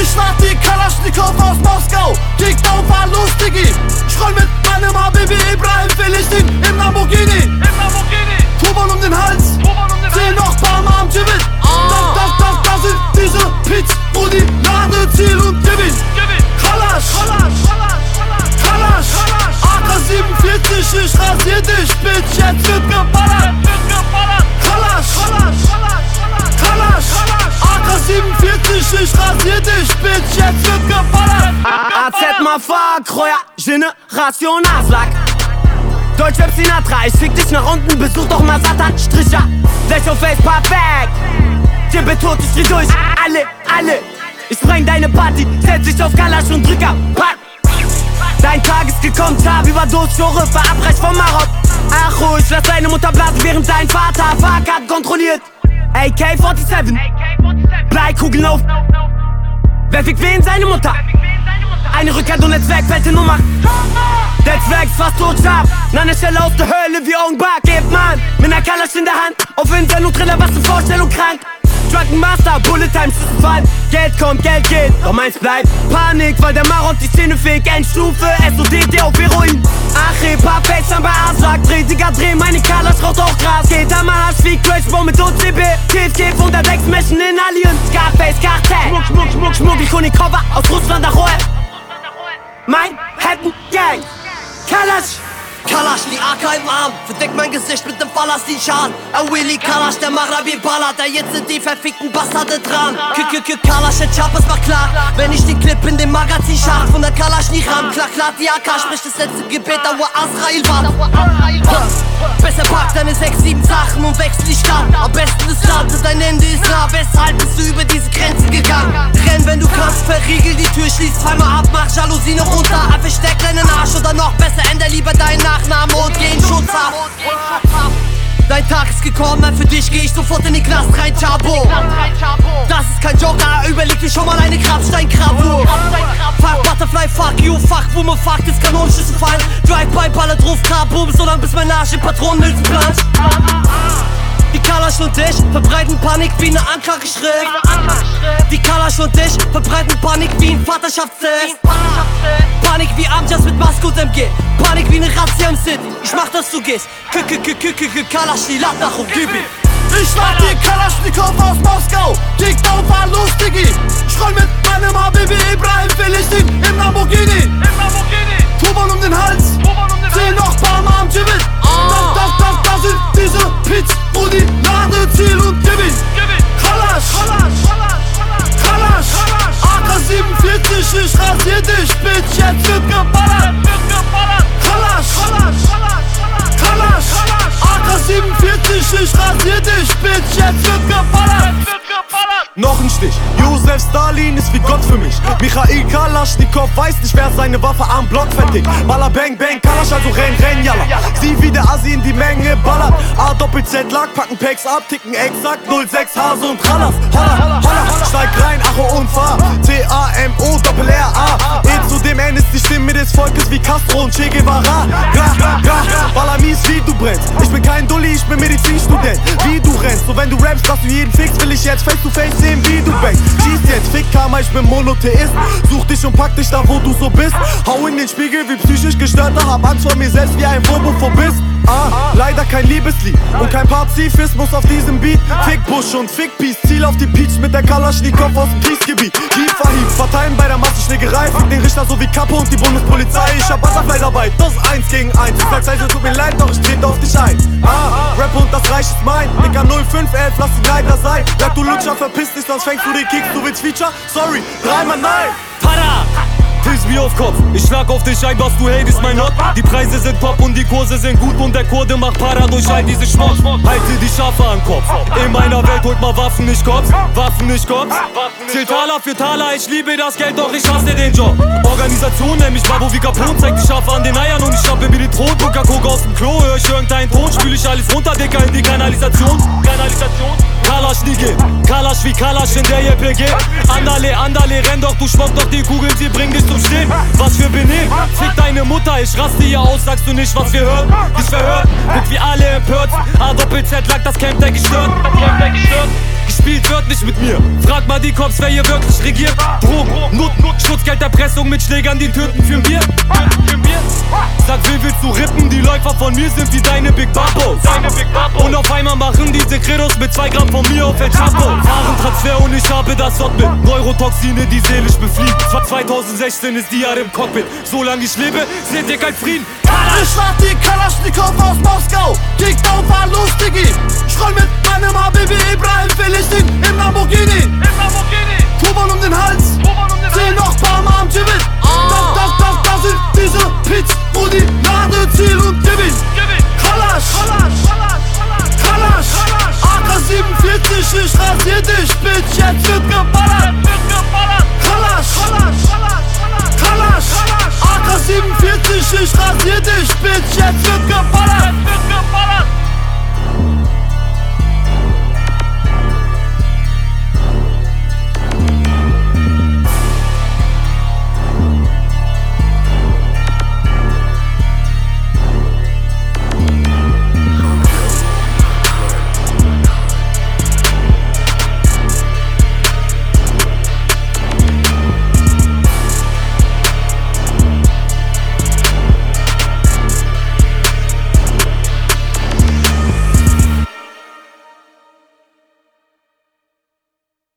Ich lad die Kalaschnikow aus Moskau, kickt auf war lustig. Ich roll mit meinem Habibi Ibrahim Philistin im Lamborghini. Turban um den Hals, zieh noch paar Mal am Jibbit. Da sind diese Pits, wo die Ladeziel und Gewinn. Kalasch, AK-47, ich rasier dich, Bitch, jetzt wird geballert. Kalasch, AK-47, ich rasier dich, Bitch, jetzt wird geballert. AZ Mafak, Kreuer, Generation Aslak. Deutschrap Sinatra, ich schick dich nach unten, besuch doch mal Satan Stricher. Flash auf Face, Pop weg. Jibbit tot, ich dreh durch, alle. Ich spreng deine Party, setz dich auf Kalasch und Drücker, pack. Dein Tag ist gekommen, Tab, Überdosis, Schore, verabreicht vom Marok. Ach ruhig, lass deine Mutter blasen, während dein Vater Fahrkart kontrolliert. AK-47, Bleikugeln auf. Wer fickt wen? Seine Mutter. Eine Rückkehr und Netzwerk, fette Nummer. Netzwerk ist fast tot scharf. Na, eine Stelle aus der Hölle wie Augenbar. Gebt man mit ner Kalasch in der Hand. Auf Insel und Triller, was für Vorstellung krank. Drunken Master, Bullet Time, Schüssen fallen. Geld kommt, Geld geht, doch meins bleibt Panik, weil der Marot die Szene fegt. Endstufe, SODT auf Heroin. Ach, Hip-Hop, schon bei Aslak. Dreh, meine Kalasch raucht auch Gras. Geht am Arsch wie Crashbomb mit OCB. Kiff, unterwegs, Menschen in Alien. Scarface, Kartell. Schmuck, Cover aus Russland nach Rohe. Mein Gang, Kalasch, die AK im Arm, verdeckt mein Gesicht mit dem Palastin-Schal. Willy Kalasch, der Marabi ballert, da jetzt sind die verfickten Bastarde dran. Kalasch, der Chappers war klar, wenn ich den Clip in dem Magazin schach. Von der Kalasch nie ran, klar, die AK spricht das letzte Gebet, da wo Azrael war. Besser pack deine 6, 7 Sachen und wechsel die Stadt. Am besten das Land, dein Ende ist nah, weshalb bist du über diese Grenze gegangen? Renn, wenn du kannst, verriegel die Tür, schließ zweimal ab, mach Jalousien runter. Versteck deinen Arsch oder noch besser, änder lieber deinen Nachnamen und geh in Schutzhaft. Dein Tag ist gekommen, für dich geh ich sofort in den Knast rein, Chabo. Das ist kein Joker, überleg dir schon mal eine Grabstein-Gravur. Fuck Butterfly, fuck you, fuck Wumme, fuck, das Kanonenschüsse fallen. Drive-by, Baller drauf, Kabum, so lang bis mein Arsch in Patronenhülsen planscht. Die Kalasch und ich verbreiten Panik wie ne Anklageschrift. Die Kalasch und ich verbreiten Panik wie ein Vaterschaftstest. Panik wie Amjas mit Maske und MG. Panik wie ne Razzia im City. Ich mach, dass du gehst. Kalasch, die Lat nach und gib ihn. Ich lad die Kalaschnikow aus Moskau, kickt auf war lustig. Ich roll mit meinem Habibi Ibrahim Philistin im Lamborghini. Turban um den Hals, zieh noch paar Mal am Jibbit. Da sind diese Pits, wo die Ladeziel und Gewinn. Kalasch, AK-47, ich rasier dich, Bitch, jetzt wird geballert. Kalasch, AK-47, ich rasier dich, Bitch, jetzt wird geballert. Noch ein Stich, Josef Stalin ist wie Gott für mich. Michail Kalaschnikow weiß nicht, wer seine Waffe am Block fertigt. Baller bang bang, Kalasch, also renn, yalla. Sieh wie der Assi in die Menge ballert. A-Doppel-Z Lack, packen Packs ab, ticken exakt 06 Hase und Rallers. Holla, steig rein, Acho und fahr. T-A-M-O, Doppel-R-A. Zu dem N ist die Stimme des Volkes wie Castro und Che Guevara. Baller mies wie du brennst. Ich bin kein Dulli, ich bin Medizinstudent. Wie du rennst, so wenn du rappst, dass du jeden fix, will ich jetzt face to face sehen, wie du bangst. Schieß jetzt, fick Karma, ich bin Monotheist. Such dich und pack dich da, wo du so bist. Hau in den Spiegel wie psychisch Gestörter, hab Angst vor mir selbst wie ein Wurmophorbist. Leider kein Liebeslied und kein Pazifismus auf diesem Beat. Fick Bush und Fick Peace, Ziel auf die Peach mit der Kalaschnikow aus dem Kriegsgebiet. Hieb, verteilen bei der Massenschlägerei. Fick den Richter so wie Kappe und die Bundespolizei. Ich hab Butterfly dabei, das 1 gegen 1. Du sagst also, tut mir leid, doch ich trete auf dich ein. Rap und das Reich ist mein. Dicker 0511, lass die Leiter sein. Bleib du Lutscher, verpiss dich, sonst fängst du den Kicks. Du willst Feature? Sorry, dreimal nein. Tada! Tisch wie auf Kopf, ich schlag auf dich ein, was du hatest, mein Not. Die Preise sind top und die Kurse sind gut und der Kurde macht Para durch all diese Schmutz. Halte die Schafe an Kopf, in meiner Welt holt mal Waffen, nicht Cops. Zähl Taler für Taler, ich liebe das Geld, doch ich hasse den Job. Organisation nenn mich Babo wie Capone, zeig die Schafe an den Eiern und ich schnappe mir den Thron. Coca-Cola aus dem Klo, hör ich irgendeinen Ton, spül ich alles runter, Dicker, in die Kanalisation. Kalasch nie geht, Kalasch wie Kalasch in der JPG. Andale, renn doch, du schmock doch die Kugeln, sie bringen dich zum Stehen. Was für Benehmen, fick deine Mutter, ich raste hier aus, sagst du nicht, was wir hören? Dich verhört, guck wie alle empört. A-Doppel-Z lag das Camp der gestört. gespielt wird nicht mit mir. Frag mal die Cops, wer hier wirklich regiert. Drogen, Schutzgelderpressung mit Schlägern, die töten für Bier. Sag, wen willst du rippen? Die Läufer von mir sind wie deine Big Babos. Und auf einmal machen diese Credos mit 2 Gramm von mir auf El Chapo. Warentransfer und ich habe das Wort mit Neurotoxine, die seelisch befliegen. 2016 ist die Jahre im Cockpit. Solange ich lebe, seht ihr kein Frieden. Ich lad die Kalaschnikow aus Moskau. Kickdown, fahr los, Diggi. Ich roll mit meinem Habibi Ibrahim Philistin im Lamborghini. Turban um den Hals, zieh noch paar Mal am Jibbit. Da sind diese Pits, wo die Lade ziel und gib ihn. Kalasch, AK-47, ich rasier dich, Bitch, jetzt wird geballert.